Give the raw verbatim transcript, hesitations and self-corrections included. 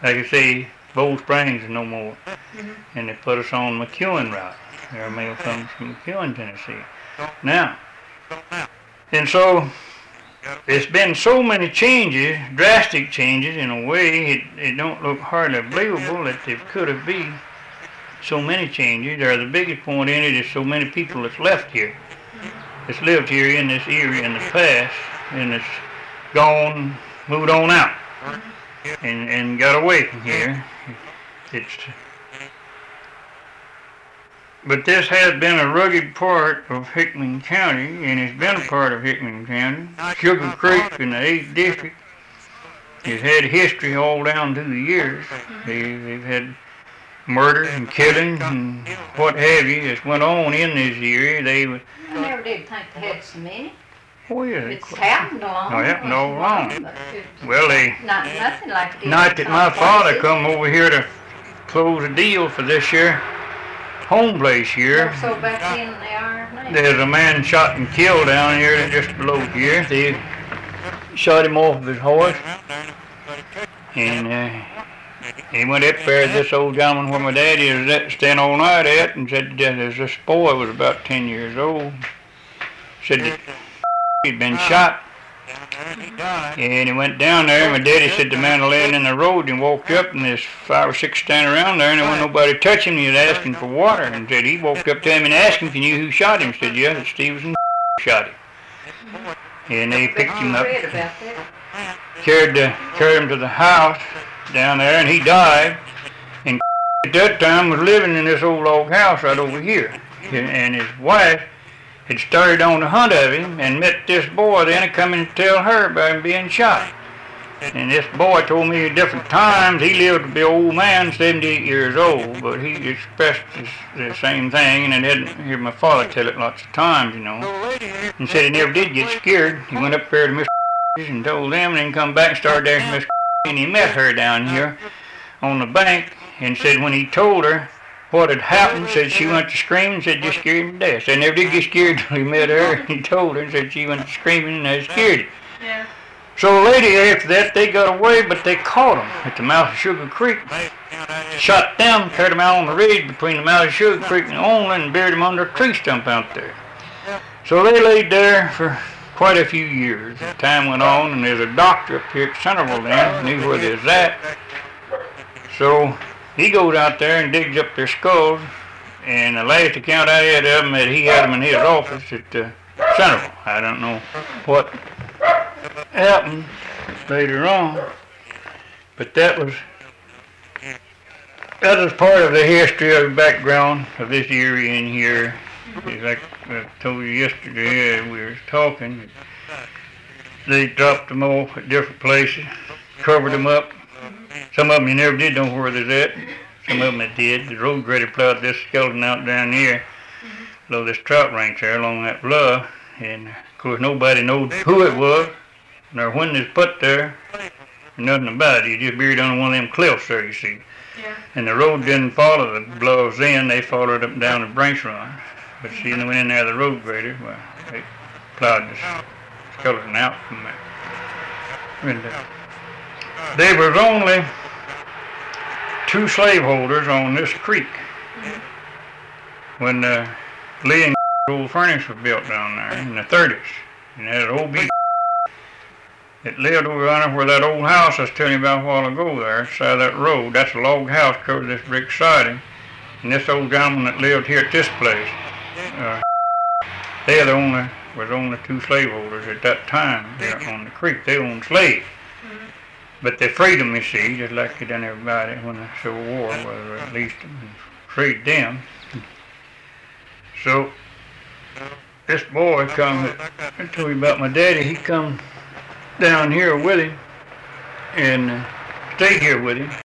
like I say, Bold Springs is no more. Mm-hmm. And they put us on McEwen route. Our mail comes from McEwen, Tennessee. Now, and so there's been so many changes, drastic changes in a way, it, it don't look hardly believable that there could have been so many changes. Or the biggest point in it is so many people that's left here, that's lived here in this area in the past, and that's gone, moved on out, and, and got away from here. It's, but this has been a rugged part of Hickman County, and it's been a part of Hickman County. Sugar Creek in the eighth District has had history all down through the years. They, they've had murder and killing and what have you that's went on in this area. They I never did think they had so many. Oh yeah, it's happened along. Oh, it happened all along. Well, they not nothing like this. Night that my father come over here to close a deal for this year home place here. So back in they are now. There's a man shot and killed down here just below here. They shot him off of his horse, and uh, he went up there. This old gentleman where my daddy was at, staying all night at, and said that this boy was about ten years old. Said that he'd been shot. And he went down there, and my daddy said the man was laying in the road and walked up, and there's five or six standing around there, and there wasn't nobody touching him. He was asking for water, and said he walked up to him and asked him if he knew who shot him. He said, yeah, that Stevenson shot him. And they picked him up, carried, the, carried him to the house down there, and he died. And at that time was living in this old log house right over here. And his wife had started on the hunt of him and met this boy then and come and tell her about him being shot. And this boy told me at different times he lived to be an old man, seventy-eight years old, but he expressed this, the same thing, and I didn't hear my father tell it lots of times, you know. And said he never did get scared. He went up there to Mister and told them, and then come back and started there to Mister and he met her down here on the bank and said when he told her what had happened, said she went to screaming and said just scared him to death. Said never did get scared until he met her. He told her and said she went to screaming and they scared him. Yeah. So a lady after that, they got away, but they caught him at the mouth of Sugar Creek. Shot them, carried them out on the ridge between the mouth of Sugar Creek and Onland and buried them under a tree stump out there. So they laid there for quite a few years. As time went on, and there's a doctor up here at Centerville then, knew where they was at. So he goes out there and digs up their skulls, and the last account I had of them, that he had them in his office at uh, Centerville. I don't know what happened later on, but that was that was part of the history of the background of this area in here. Like I told you yesterday, uh, we were talking. They dropped them off at different places, covered them up. Some of them you never did know where they're at. Some of them it did. The road grader plowed this skeleton out down here, below this trout ranch there along that bluff. And of course nobody knows who it was, nor when it was put there, nothing about it. You just buried on one of them cliffs there, you see. Yeah. And the road didn't follow the bluffs in, they followed up and down the branch run. But see, when they went in there, the road grader, well, they plowed the skeleton out from there. And, uh, there was only two slaveholders on this creek when uh, Lee and old furnace was built down there in the thirties. And that old beat that lived over under where that old house I was telling you about a while ago there, side of that road. That's a log house covered with this brick siding. And this old gentleman that lived here at this place, uh, they the only, was only two slaveholders at that time there on the creek. They owned slaves. But they freed them, you see, just like they done everybody when the Civil War, whether at least freed them. So this boy come, I told you about my daddy, he come down here with him and uh, stayed here with him.